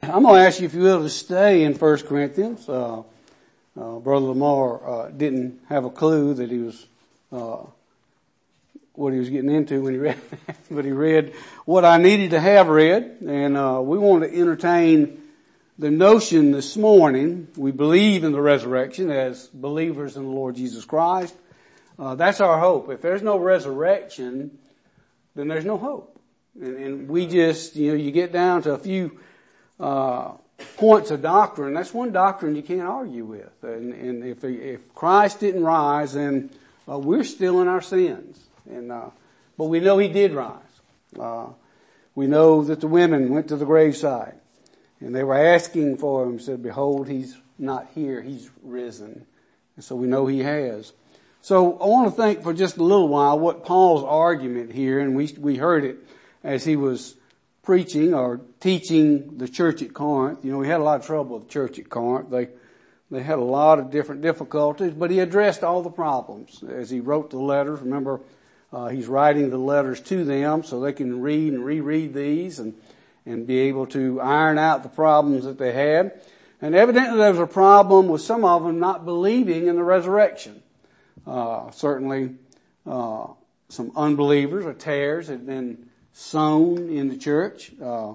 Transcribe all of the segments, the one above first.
I'm going to ask you, if you will, to stay in 1 Corinthians. Brother Lamar didn't have a clue that he was what he was getting into when he read that, but he read what I needed to have read, and we want to entertain the notion this morning. We believe in the resurrection as believers in the Lord Jesus Christ. That's our hope. If there's no resurrection, then there's no hope. And we just, you get down to a few points of doctrine. That's one doctrine you can't argue with. And if Christ didn't rise, then we're still in our sins. But we know He did rise. We know that the women went to the graveside and they were asking for Him, said, "Behold, He's not here. He's risen." And so we know He has. So I want to think for just a little while what Paul's argument here, and we heard it as he was preaching or teaching the church at Corinth. We had a lot of trouble with the church at Corinth. They had a lot of different difficulties, but he addressed all the problems as he wrote the letters. Remember, he's writing the letters to them so they can read and reread these and be able to iron out the problems that they had. And evidently there was a problem with some of them not believing in the resurrection. Certainly, some unbelievers or tares had been sown in the church.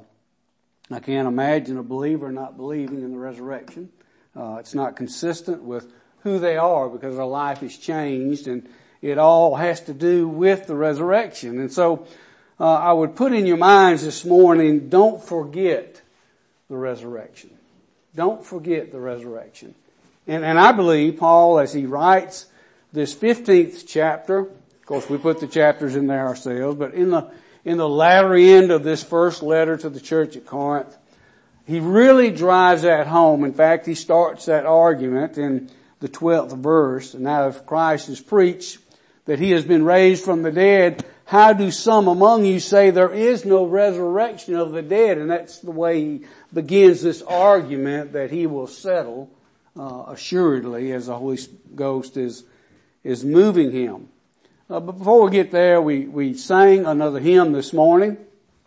I can't imagine a believer not believing in the resurrection. It's not consistent with who they are because their life has changed, and it all has to do with the resurrection. And so I would put in your minds this morning, don't forget the resurrection. Don't forget the resurrection. And I believe Paul, as he writes this 15th chapter, of course we put the chapters in there ourselves, but in the latter end of this first letter to the church at Corinth, he really drives that home. In fact, he starts that argument in the 12th verse. And now if Christ is preached that He has been raised from the dead, how do some among you say there is no resurrection of the dead? And that's the way he begins this argument that he will settle assuredly as the Holy Ghost is moving him. But before we get there, we sang another hymn this morning.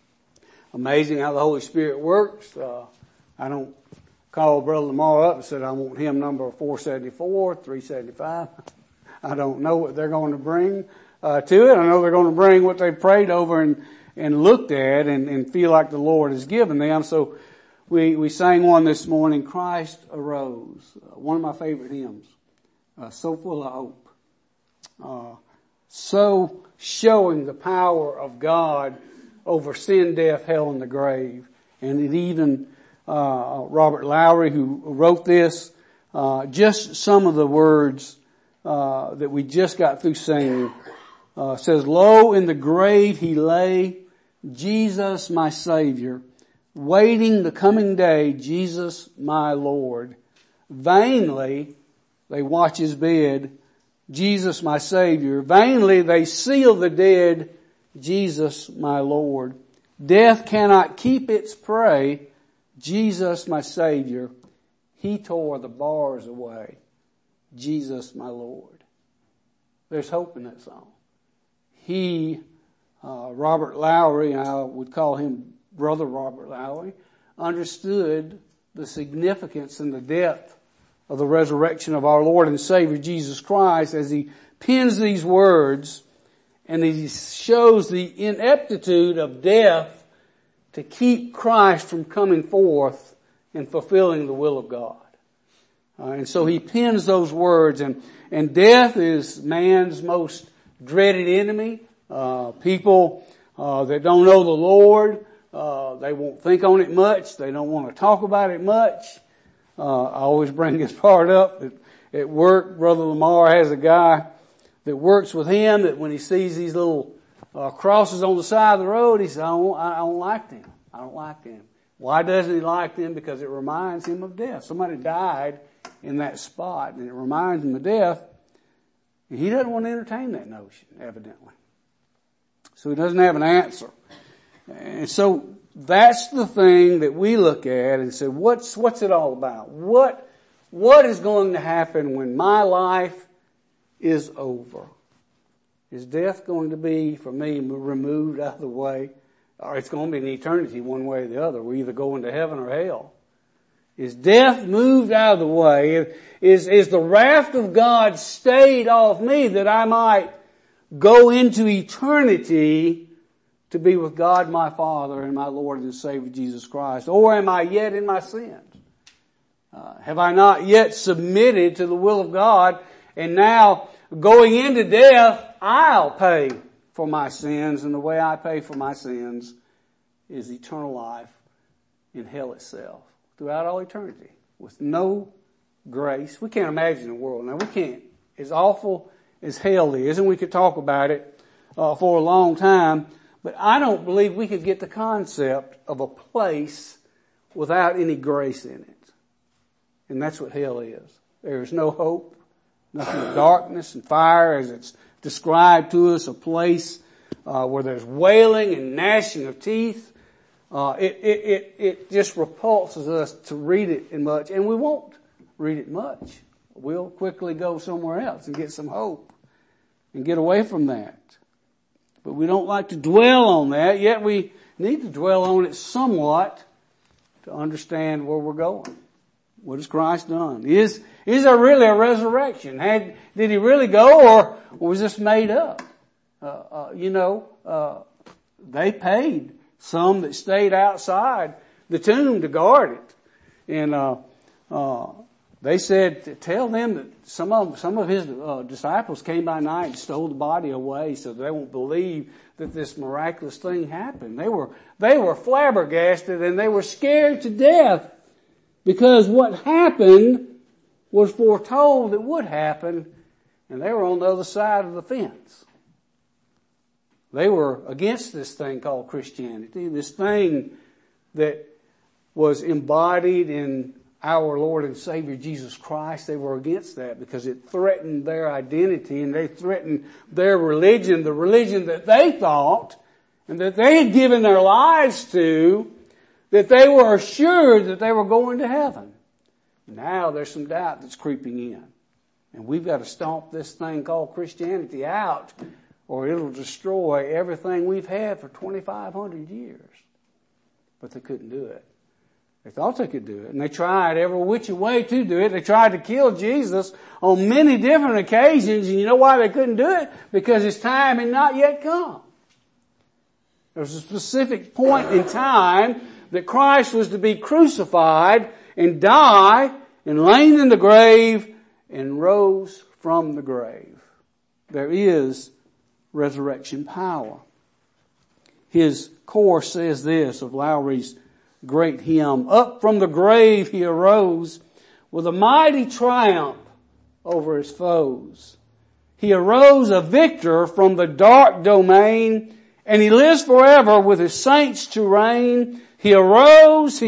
Amazing how the Holy Spirit works. I don't call Brother Lamar up and said, "I want hymn number 474, 375. I don't know what they're going to bring to it. I know they're going to bring what they prayed over and looked at and feel like the Lord has given them. So we sang one this morning, "Christ Arose." One of my favorite hymns. So full of hope. So showing the power of God over sin, death, hell, and the grave. And it even, Robert Lowry, who wrote this, just some of the words, that we just got through singing, says, "Lo, in the grave He lay, Jesus my Savior, waiting the coming day, Jesus my Lord. Vainly they watch His bed, Jesus my Savior. Vainly they seal the dead, Jesus my Lord. Death cannot keep its prey, Jesus my Savior. He tore the bars away, Jesus my Lord." There's hope in that song. He, Robert Lowry, I would call him Brother Robert Lowry, understood the significance and the depth of the resurrection of our Lord and Savior Jesus Christ as he pens these words, and he shows the ineptitude of death to keep Christ from coming forth and fulfilling the will of God. And so he pens those words, and death is man's most dreaded enemy. People that don't know the Lord, they won't think on it much. They don't want to talk about it much. I always bring this part up. At work, Brother Lamar has a guy that works with him that when he sees these little crosses on the side of the road, he says, I don't like them. I don't like them. Why doesn't he like them? Because it reminds him of death. Somebody died in that spot, and it reminds him of death. And he doesn't want to entertain that notion, evidently. So he doesn't have an answer. And so that's the thing that we look at and say, what's it all about? What is going to happen when my life is over? Is death going to be, for me, removed out of the way? Or it's going to be an eternity one way or the other. We either go into heaven or hell. Is death moved out of the way? Is the wrath of God stayed off me that I might go into eternity to be with God my Father and my Lord and Savior Jesus Christ? Or am I yet in my sins? Have I not yet submitted to the will of God, and now going into death, I'll pay for my sins, and the way I pay for my sins is eternal life in hell itself throughout all eternity with no grace. We can't imagine the world. Now we can't. As awful as hell is, and we could talk about it for a long time, but I don't believe we could get the concept of a place without any grace in it. And that's what hell is. There is no hope, nothing but darkness and fire as it's described to us, a place where there's wailing and gnashing of teeth. It just repulses us to read it in much, and we won't read it much. We'll quickly go somewhere else and get some hope and get away from that. But we don't like to dwell on that, yet we need to dwell on it somewhat to understand where we're going. What has Christ done? Is there really a resurrection? Did he really go, or was this made up? They paid some that stayed outside the tomb to guard it. And they said, tell them that some of his disciples came by night and stole the body away so they won't believe that this miraculous thing happened. They were flabbergasted and they were scared to death because what happened was foretold it would happen, and they were on the other side of the fence. They were against this thing called Christianity, this thing that was embodied in our Lord and Savior Jesus Christ. They were against that because it threatened their identity and they threatened their religion, the religion that they thought and that they had given their lives to, that they were assured that they were going to heaven. Now there's some doubt that's creeping in. And we've got to stomp this thing called Christianity out, or it'll destroy everything we've had for 2,500 years. But they couldn't do it. They thought they could do it, and they tried every which way to do it. They tried to kill Jesus on many different occasions, and you know why they couldn't do it? Because his time had not yet come. There was a specific point in time that Christ was to be crucified and die and lain in the grave and rose from the grave. There is resurrection power. His chorus says this of Lowry's great hymn, up from the grave he arose with a mighty triumph over his foes. He arose a victor from the dark domain, and he lives forever with his saints to reign. He arose,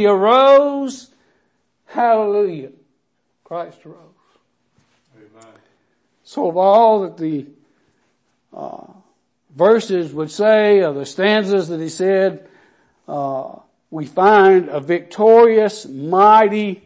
hallelujah, Christ arose. Amen. So of all that the verses would say, or the stanzas that he said, we find a victorious, mighty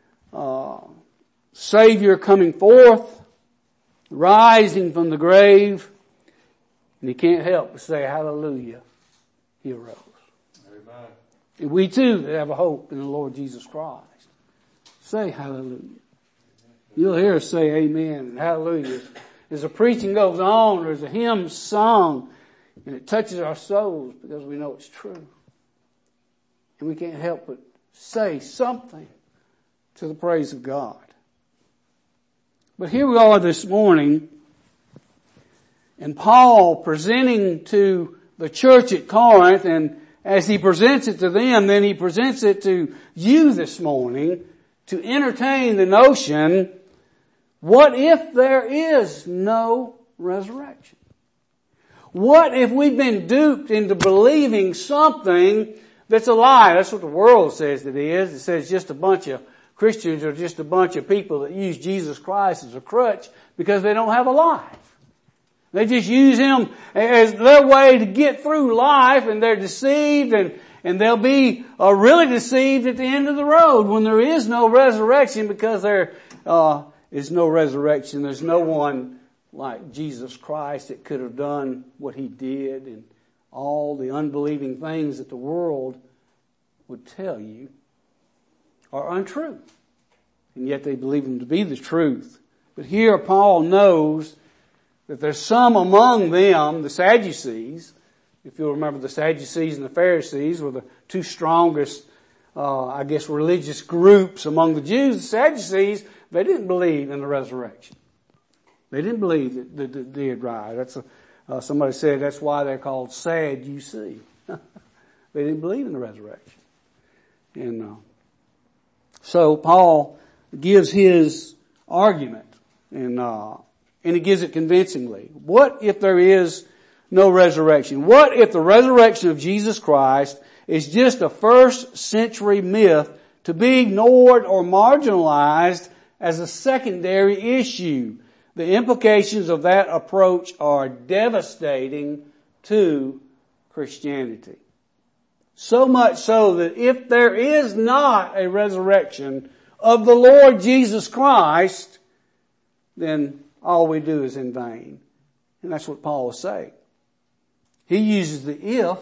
Savior coming forth, rising from the grave, and he can't help but say, hallelujah, he arose. Amen. And we too have a hope in the Lord Jesus Christ. Say hallelujah. You'll hear us say amen and hallelujah. As the preaching goes on, there's a hymn sung, and it touches our souls because we know it's true. And we can't help but say something to the praise of God. But here we are this morning, and Paul presenting to the church at Corinth, and as he presents it to them, then he presents it to you this morning to entertain the notion, what if there is no resurrection? What if we've been duped into believing something that's a lie? That's what the world says it is. It says just a bunch of Christians are just a bunch of people that use Jesus Christ as a crutch because they don't have a life. They just use him as their way to get through life, and they're deceived, and they'll be really deceived at the end of the road when there is no resurrection, because there is no resurrection. There's no one like Jesus Christ that could have done what he did, and all the unbelieving things that the world would tell you. are untrue. And yet they believe them to be the truth. But here Paul knows that there's some among them, the Sadducees. If you'll remember, the Sadducees and the Pharisees were the two strongest, religious groups among the Jews. The Sadducees, they didn't believe in the resurrection. They didn't believe that the dead rise. Somebody said that's why they're called Sadducees. They didn't believe in the resurrection. And so Paul gives his argument, and he gives it convincingly. What if there is no resurrection? What if the resurrection of Jesus Christ is just a first century myth to be ignored or marginalized as a secondary issue? The implications of that approach are devastating to Christianity. So much so that if there is not a resurrection of the Lord Jesus Christ, then all we do is in vain. And that's what Paul is saying. He uses the if,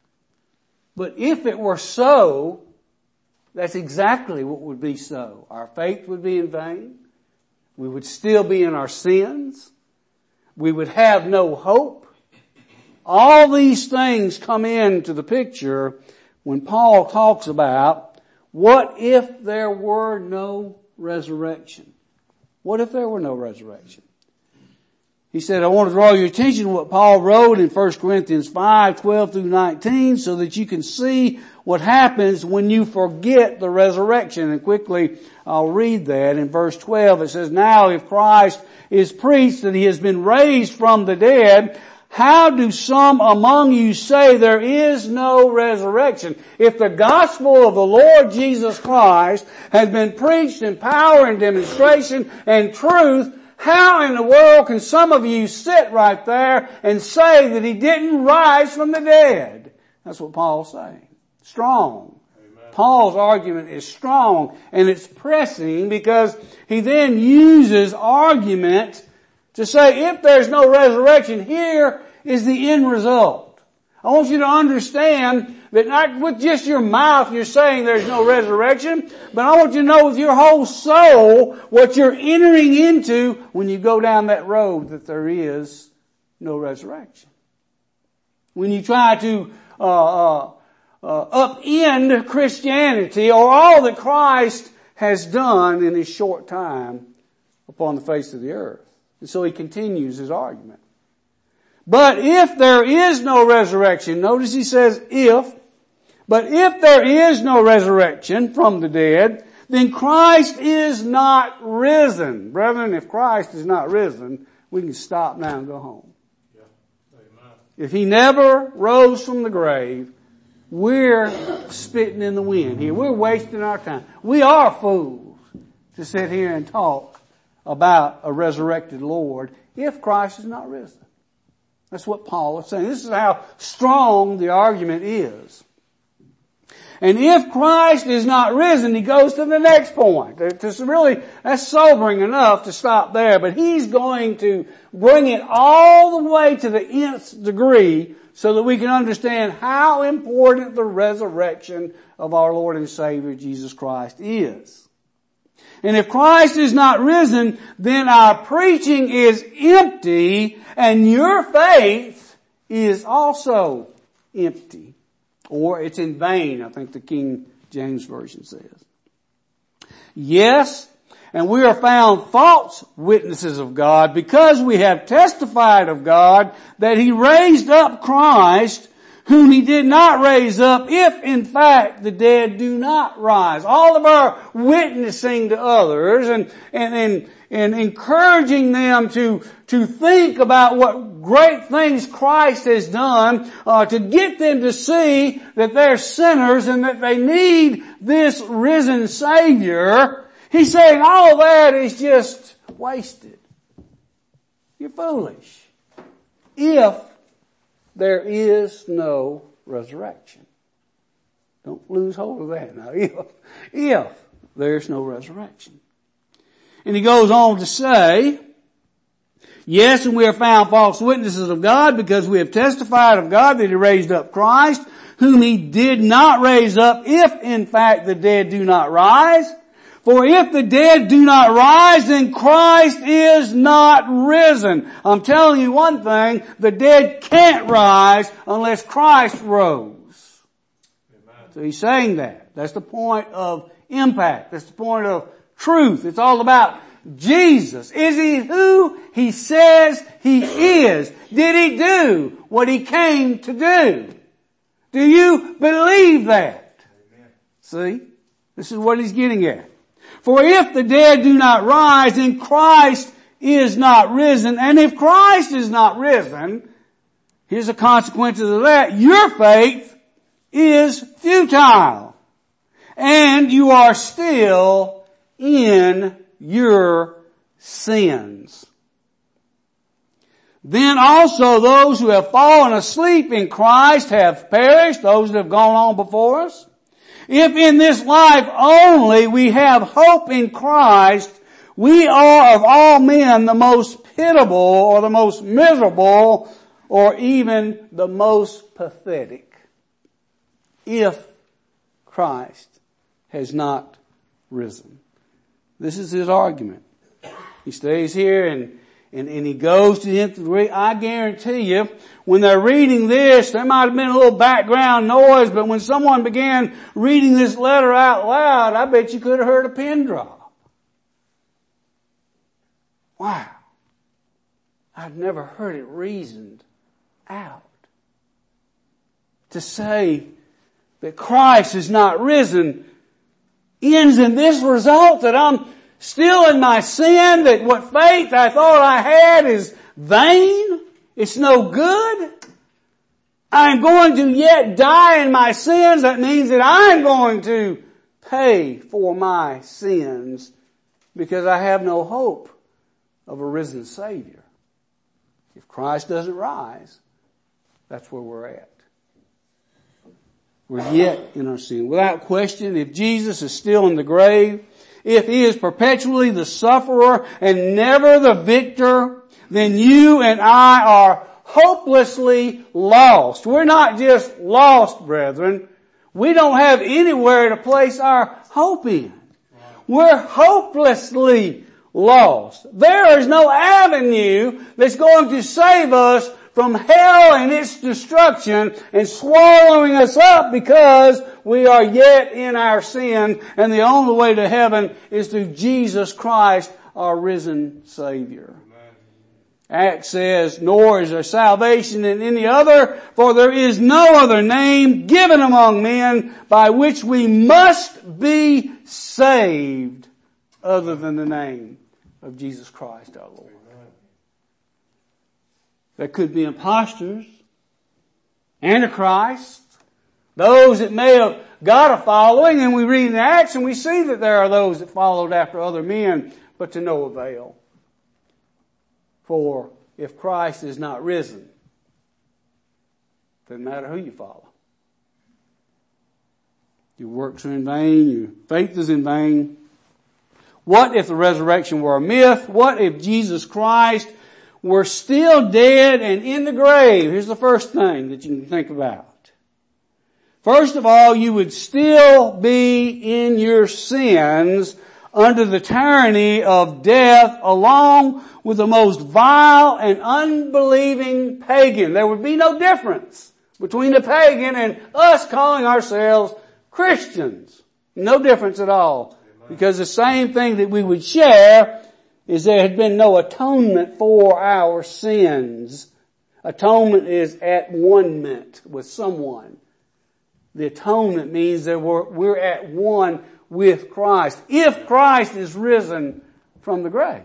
but if it were so, that's exactly what would be so. Our faith would be in vain. We would still be in our sins. We would have no hope. All these things come into the picture when Paul talks about what if there were no resurrection? What if there were no resurrection? He said, I want to draw your attention to what Paul wrote in 1 Corinthians 5:12 through 19 so that you can see what happens when you forget the resurrection. And quickly, I'll read that. In verse 12, it says, Now if Christ is preached that he has been raised from the dead, how do some among you say there is no resurrection? If the gospel of the Lord Jesus Christ has been preached in power and demonstration and truth, how in the world can some of you sit right there and say that he didn't rise from the dead? That's what Paul's saying. Strong. Amen. Paul's argument is strong, and it's pressing because he then uses argument to say if there's no resurrection, here is the end result. I want you to understand that not with just your mouth you're saying there's no resurrection, but I want you to know with your whole soul what you're entering into when you go down that road, that there is no resurrection. When you try to upend Christianity or all that Christ has done in his short time upon the face of the earth. And so he continues his argument. But if there is no resurrection, notice he says but if there is no resurrection from the dead, then Christ is not risen. Brethren, if Christ is not risen, we can stop now and go home. Yeah. Amen. If he never rose from the grave, we're spitting in the wind here. We're wasting our time. We are fools to sit here and talk about a resurrected Lord if Christ is not risen. That's what Paul is saying. This is how strong the argument is. And if Christ is not risen, he goes to the next point. That's sobering enough to stop there, but he's going to bring it all the way to the nth degree so that we can understand how important the resurrection of our Lord and Savior Jesus Christ is. And if Christ is not risen, then our preaching is empty and your faith is also empty. Or it's in vain, I think the King James Version says. Yes, and we are found false witnesses of God because we have testified of God that he raised up Christ, whom he did not raise up, if in fact the dead do not rise. All of our witnessing to others and encouraging them to think about what great things Christ has done, to get them to see that they're sinners and that they need this risen Savior. He's saying all that is just wasted. You're foolish. If there is no resurrection. Don't lose hold of that now. If there's no resurrection. And he goes on to say, yes, and we are found false witnesses of God because we have testified of God that he raised up Christ, whom he did not raise up, if in fact the dead do not rise. For if the dead do not rise, then Christ is not risen. I'm telling you one thing, the dead can't rise unless Christ rose. Amen. So he's saying that. That's the point of impact. That's the point of truth. It's all about Jesus. Is he who he says he is? Did he do what he came to do? Do you believe that? Amen. See? This is what he's getting at. For if the dead do not rise, then Christ is not risen. And if Christ is not risen, here's the consequences of that. Your faith is futile. And you are still in your sins. Then also those who have fallen asleep in Christ have perished, those that have gone on before us. If in this life only we have hope in Christ, we are of all men the most pitiable or the most miserable or even the most pathetic. If Christ has not risen. This is his argument. He stays here and he goes to the nth degree. I guarantee you, when they're reading this, there might have been a little background noise, but when someone began reading this letter out loud, I bet you could have heard a pin drop. Wow. I've never heard it reasoned out. To say that Christ is not risen ends in this result, that I'm still in my sin, that what faith I thought I had is vain. It's no good. I'm going to yet die in my sins. That means that I'm going to pay for my sins because I have no hope of a risen Savior. If Christ doesn't rise, that's where we're at. We're yet in our sin. Without question, if Jesus is still in the grave, if he is perpetually the sufferer and never the victor, then you and I are hopelessly lost. We're not just lost, brethren. We don't have anywhere to place our hope in. We're hopelessly lost. There is no avenue that's going to save us from hell and its destruction and swallowing us up because we are yet in our sin, and the only way to heaven is through Jesus Christ, our risen Savior. Acts says, nor is there salvation in any other, for there is no other name given among men by which we must be saved other than the name of Jesus Christ our Lord. There could be impostors, antichrists, those that may have got a following, and we read in Acts and we see that there are those that followed after other men, but to no avail. For if Christ is not risen, doesn't matter who you follow. Your works are in vain, your faith is in vain. What if the resurrection were a myth? What if Jesus Christ were still dead and in the grave? Here's the first thing that you can think about. First of all, you would still be in your sins under the tyranny of death along with the most vile and unbelieving pagan. There would be no difference between the pagan and us calling ourselves Christians. No difference at all. Because the same thing that we would share is there had been no atonement for our sins. Atonement is at one-ment with someone. The atonement means that we're at one with Christ. If Christ is risen from the grave.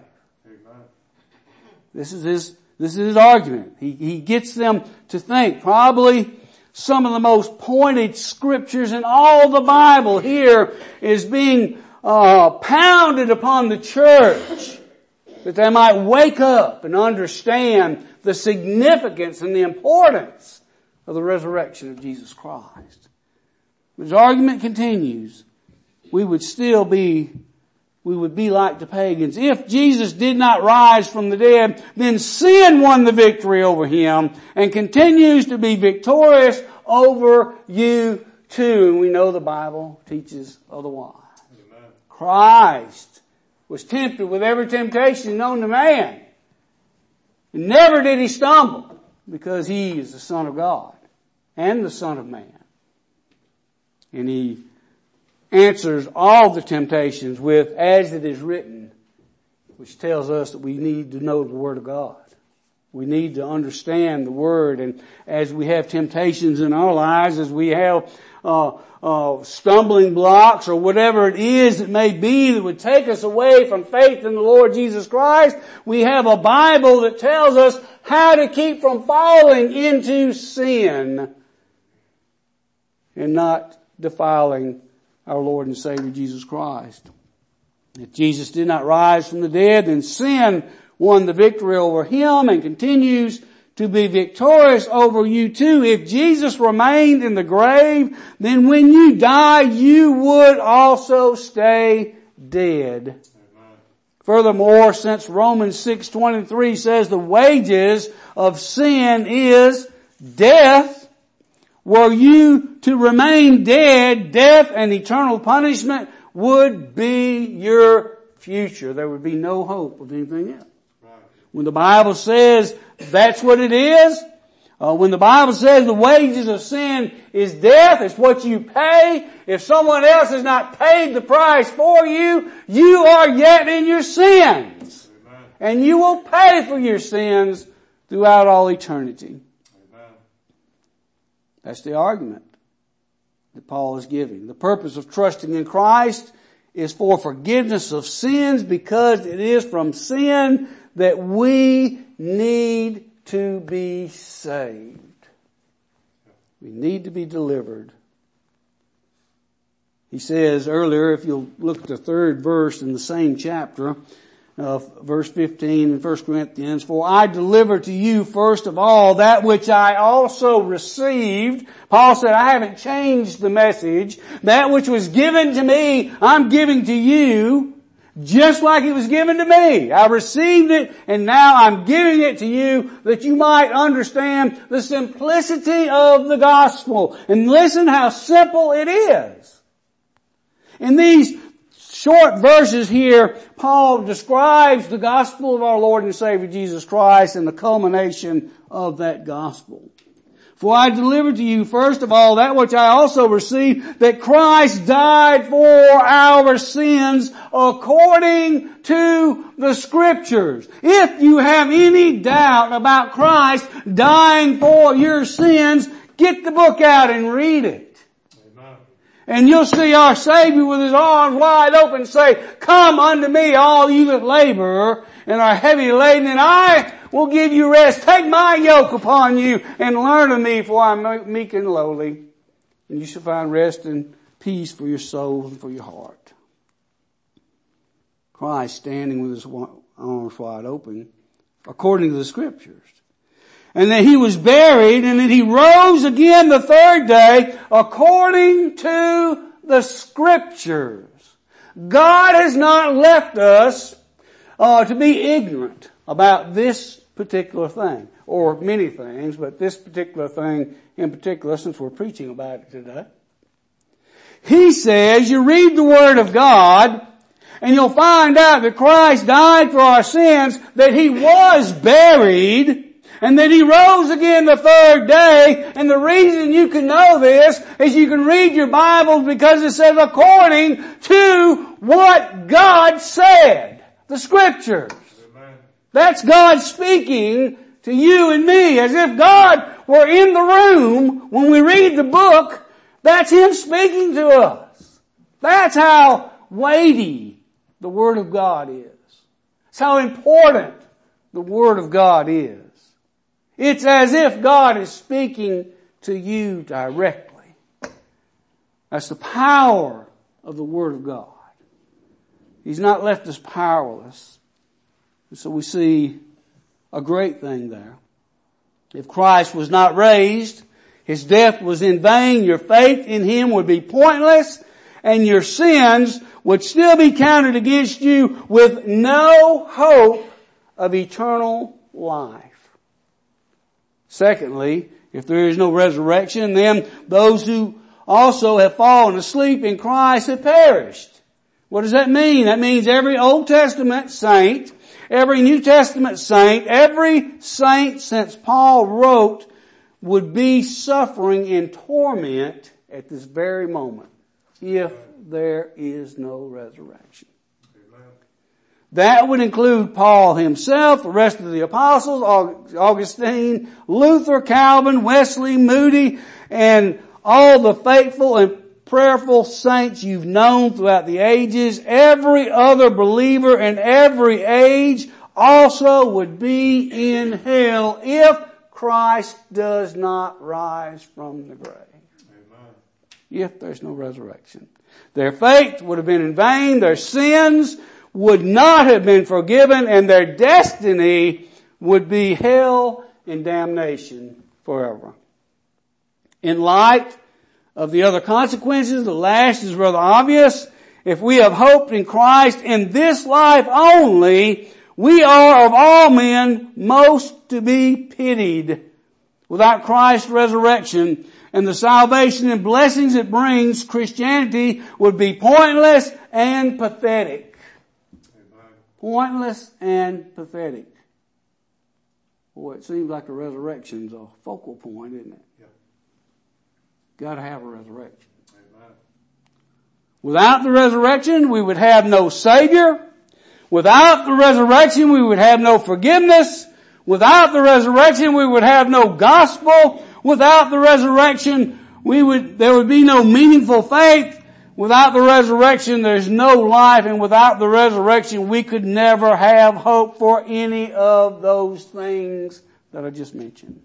This is his argument. He gets them to think. Probably some of the most pointed scriptures in all the Bible here is being pounded upon the church, that they might wake up and understand the significance and the importance of the resurrection of Jesus Christ. His argument continues. We would be like the pagans. If Jesus did not rise from the dead, then sin won the victory over him and continues to be victorious over you too. And we know the Bible teaches otherwise. Amen. Christ was tempted with every temptation known to man. And never did he stumble, because he is the Son of God and the Son of Man. And he answers all the temptations with, as it is written, which tells us that we need to know the Word of God. We need to understand the Word, and as we have temptations in our lives, as we have stumbling blocks or whatever it is that may be that would take us away from faith in the Lord Jesus Christ, we have a Bible that tells us how to keep from falling into sin and not defiling our Lord and Savior Jesus Christ. If Jesus did not rise from the dead, then sin won the victory over him and continues to be victorious over you too. If Jesus remained in the grave, then when you die, you would also stay dead. Amen. Furthermore, since Romans 6:23 says the wages of sin is death, were you to remain dead, death and eternal punishment would be your future. There would be no hope of anything else. When the Bible says that's what it is, when the Bible says the wages of sin is death, it's what you pay. If someone else has not paid the price for you, you are yet in your sins. Amen. And you will pay for your sins throughout all eternity. Amen. That's the argument that Paul is giving. The purpose of trusting in Christ is for forgiveness of sins, because it is from sin that we need to be saved. We need to be delivered. He says earlier, if you'll look at the third verse in the same chapter, verse 15 in 1 Corinthians, for I delivered to you first of all that which I also received. Paul said, I haven't changed the message. That which was given to me, I'm giving to you. Just like it was given to me. I received it, and now I'm giving it to you that you might understand the simplicity of the gospel. And listen how simple it is. In these short verses here, Paul describes the gospel of our Lord and Savior Jesus Christ and the culmination of that gospel. For I delivered to you first of all that which I also received, that Christ died for our sins according to the Scriptures. If you have any doubt about Christ dying for your sins, get the book out and read it. Amen. And you'll see our Savior with His arms wide open say, come unto me, all you that labor and are heavy laden, and I will give you rest. Take my yoke upon you and learn of me, for I am meek and lowly. And you shall find rest and peace for your soul and for your heart. Christ standing with His arms wide open, according to the Scriptures. And that He was buried, and that He rose again the third day, according to the Scriptures. God has not left us to be ignorant about this particular thing, or many things, but this particular thing in particular, since we're preaching about it today. He says, you read the Word of God, and you'll find out that Christ died for our sins, that He was buried, and that He rose again the third day. And the reason you can know this is you can read your Bible, because it says according to what God said. The Scriptures. Amen. That's God speaking to you and me, as if God were in the room when we read the book. That's Him speaking to us. That's how weighty the Word of God is. It's how important the Word of God is. It's as if God is speaking to you directly. That's the power of the Word of God. He's not left us powerless. And so we see a great thing there. If Christ was not raised, His death was in vain, your faith in Him would be pointless, and your sins would still be counted against you with no hope of eternal life. Secondly, If there is no resurrection, then those who also have fallen asleep in Christ have perished. What does that mean? That means every Old Testament saint, every New Testament saint, every saint since Paul wrote would be suffering in torment at this very moment if there is no resurrection. Amen. That would include Paul himself, the rest of the apostles, Augustine, Luther, Calvin, Wesley, Moody, and all the faithful and prayerful saints you've known throughout the ages. Every other believer in every age also would be in hell if Christ does not rise from the grave. Amen. If there's no resurrection. Their faith would have been in vain, their sins would not have been forgiven, and their destiny would be hell and damnation forever. In light of the other consequences, the last is rather obvious. If we have hoped in Christ in this life only, we are of all men most to be pitied. Without Christ's resurrection and the salvation and blessings it brings, Christianity would be pointless and pathetic. Amen. Pointless and pathetic. Boy, it seems like the resurrection's a focal point, isn't it? Yep. Got to have a resurrection. Amen. Without the resurrection, we would have no Savior. Without the resurrection, we would have no forgiveness. Without the resurrection, we would have no gospel. Without the resurrection, there would be no meaningful faith. Without the resurrection, there's no life. And without the resurrection, we could never have hope for any of those things that I just mentioned.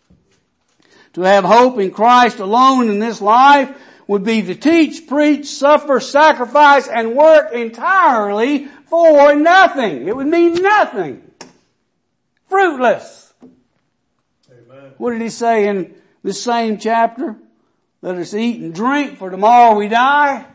To have hope in Christ alone in this life would be to teach, preach, suffer, sacrifice, and work entirely for nothing. It would mean nothing. Fruitless. Amen. What did he say in this same chapter? Let us eat and drink, for tomorrow we die.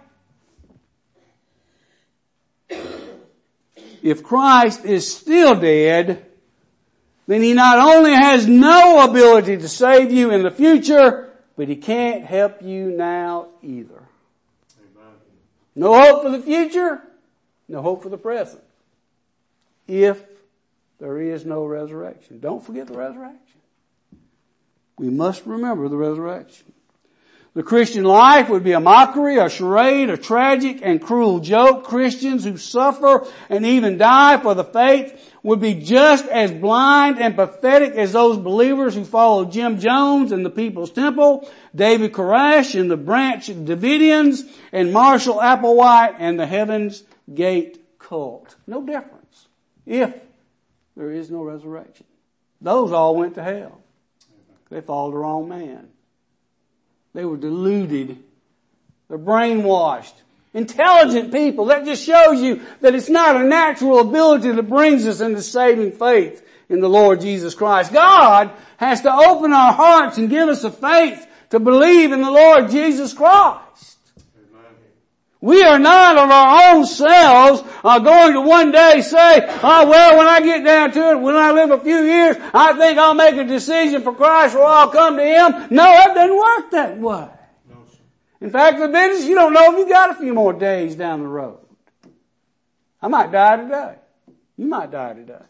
If Christ is still dead, then he not only has no ability to save you in the future, but he can't help you now either. Amen. No hope for the future, no hope for the present. If there is no resurrection. Don't forget the resurrection. We must remember the resurrection. The Christian life would be a mockery, a charade, a tragic and cruel joke. Christians who suffer and even die for the faith would be just as blind and pathetic as those believers who followed Jim Jones in the People's Temple, David Koresh in the Branch Davidians, and Marshall Applewhite and the Heaven's Gate cult. No difference if there is no resurrection. Those all went to hell. They followed the wrong man. They were deluded. They're brainwashed. Intelligent people. That just shows you that it's not a natural ability that brings us into saving faith in the Lord Jesus Christ. God has to open our hearts and give us a faith to believe in the Lord Jesus Christ. Amen. We are not of our own selves going to one day say, oh well, when I get down to it, when I live a few years, I think I'll make a decision for Christ or I'll come to Him. No, it doesn't work that way. No, sir. In fact, the business, you don't know if you've got a few more days down the road. I might die today. You might die today.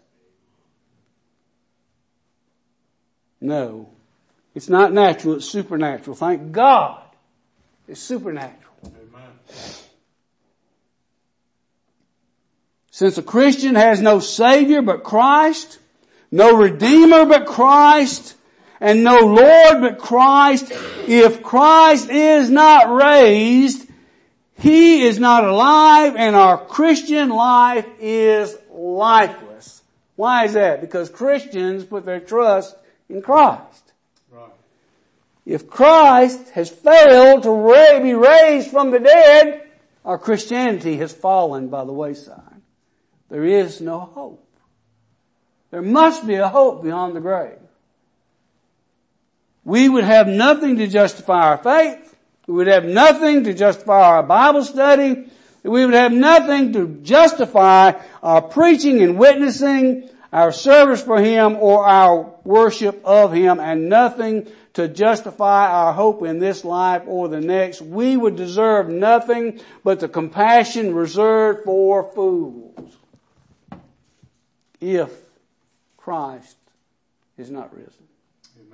No. It's not natural, it's supernatural. Thank God. It's supernatural. Amen. Since a Christian has no Savior but Christ, no Redeemer but Christ, and no Lord but Christ, if Christ is not raised, He is not alive, and our Christian life is lifeless. Why is that? Because Christians put their trust in Christ. Right. If Christ has failed to be raised from the dead, our Christianity has fallen by the wayside. There is no hope. There must be a hope beyond the grave. We would have nothing to justify our faith. We would have nothing to justify our Bible study. We would have nothing to justify our preaching and witnessing, our service for Him, or our worship of Him, and nothing to justify our hope in this life or the next, we would deserve nothing but the compassion reserved for fools if Christ is not risen. Amen.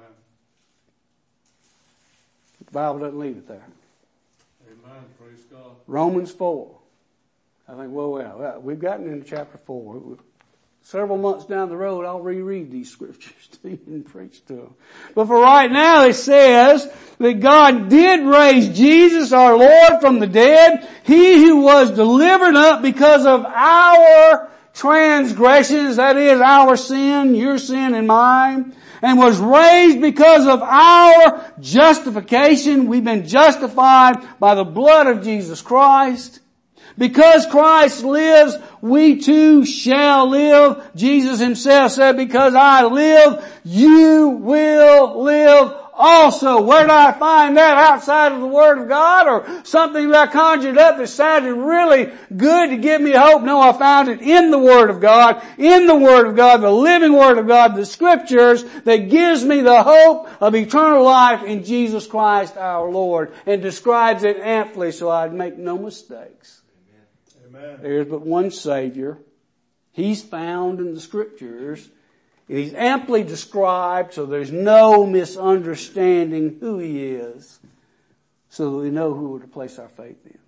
The Bible doesn't leave it there. Amen. Praise God. Romans 4. I think, well, we've gotten into chapter 4. Several months down the road, I'll reread these scriptures to you and preach to them. But for right now, it says that God did raise Jesus our Lord from the dead. He who was delivered up because of our transgressions, that is our sin, your sin and mine, and was raised because of our justification. We've been justified by the blood of Jesus Christ. Because Christ lives, we too shall live. Jesus himself said, because I live, you will live also. Where did I find that? Outside of the Word of God, or something that I conjured up that sounded really good to give me hope? No, I found it in the Word of God, the living Word of God, the Scriptures, that gives me the hope of eternal life in Jesus Christ our Lord, and describes it amply so I'd make no mistakes. Amen. There's but one Savior. He's found in the Scriptures. And He's amply described so there's no misunderstanding who He is, so that we know who we're to place our faith in.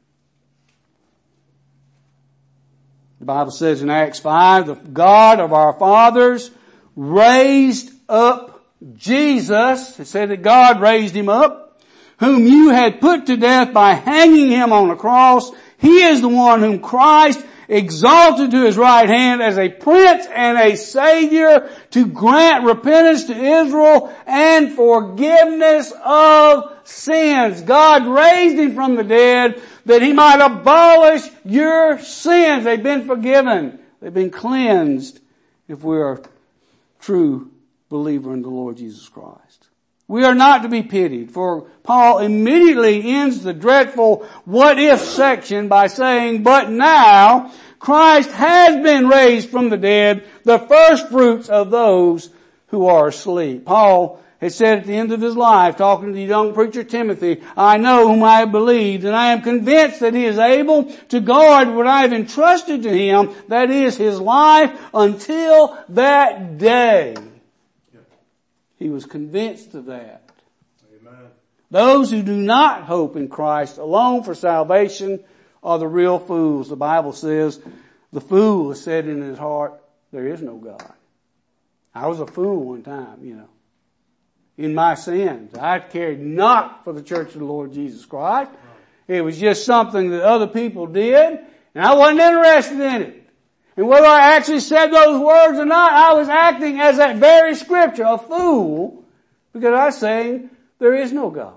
The Bible says in Acts 5, the God of our fathers raised up Jesus. It said that God raised Him up, whom you had put to death by hanging Him on a cross. He is the one whom Christ exalted to His right hand as a Prince and a Savior to grant repentance to Israel and forgiveness of sins. God raised Him from the dead that He might abolish your sins. They've been forgiven. They've been cleansed if we are a true believer in the Lord Jesus Christ. We are not to be pitied, for Paul immediately ends the dreadful what if section by saying, but now Christ has been raised from the dead, the first fruits of those who are asleep. Paul had said at the end of his life, talking to the young preacher Timothy, I know whom I have believed, and I am convinced that he is able to guard what I have entrusted to him, that is his life, until that day. He was convinced of that. Amen. Those who do not hope in Christ alone for salvation are the real fools. The Bible says the fool has said in his heart, there is no God. I was a fool one time, in my sins. I cared not for the church of the Lord Jesus Christ. It was just something that other people did, and I wasn't interested in it. And whether I actually said those words or not, I was acting as that very scripture, a fool, because I was saying there is no God.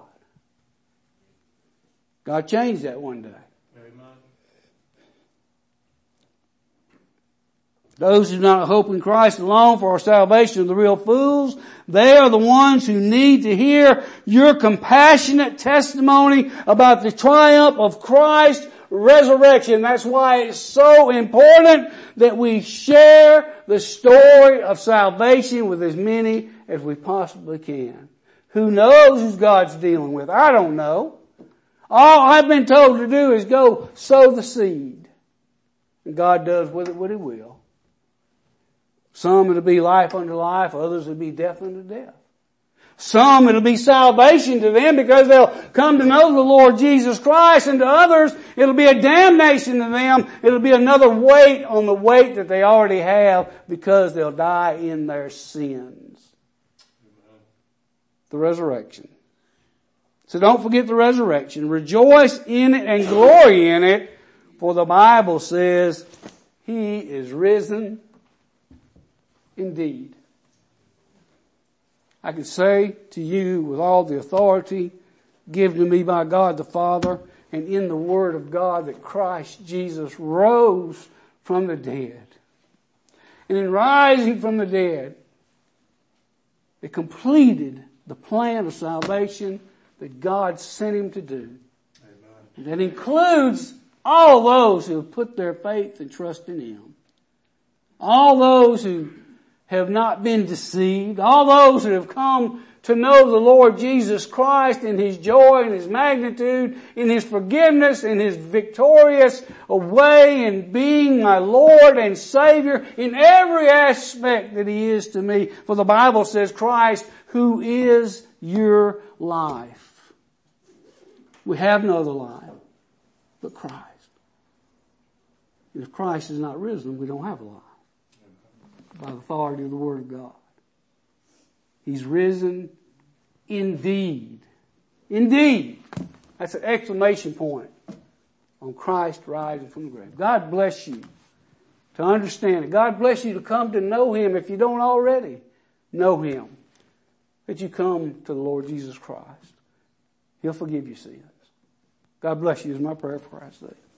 God changed that one day. Amen. Those who do not hope in Christ alone for our salvation are the real fools. They are the ones who need to hear your compassionate testimony about the triumph of Christ's resurrection. That's why it's so important that we share the story of salvation with as many as we possibly can. Who knows who God's dealing with? I don't know. All I've been told to do is go sow the seed. And God does with it what He will. Some it'll be life unto life, others it'll be death unto death. Some it'll be salvation to them because they'll come to know the Lord Jesus Christ, and to others it'll be a damnation to them. It'll be another weight on the weight that they already have because they'll die in their sins. Amen. The resurrection. So don't forget the resurrection. Rejoice in it and glory in it, for the Bible says He is risen indeed. I can say to you with all the authority given to me by God the Father and in the Word of God that Christ Jesus rose from the dead. And in rising from the dead, it completed the plan of salvation that God sent Him to do. Amen. And that includes all those who have put their faith and trust in Him. All those who have not been deceived. All those who have come to know the Lord Jesus Christ in His joy and His magnitude, in His forgiveness, in His victorious way in being my Lord and Savior in every aspect that He is to me. For the Bible says Christ, who is your life. We have no other life but Christ. And if Christ is not risen, we don't have a life. By the authority of the Word of God. He's risen indeed. Indeed. That's an exclamation point on Christ rising from the grave. God bless you to understand it. God bless you to come to know Him if you don't already know Him. That you come to the Lord Jesus Christ. He'll forgive your sins. God bless you is my prayer for Christ's sake.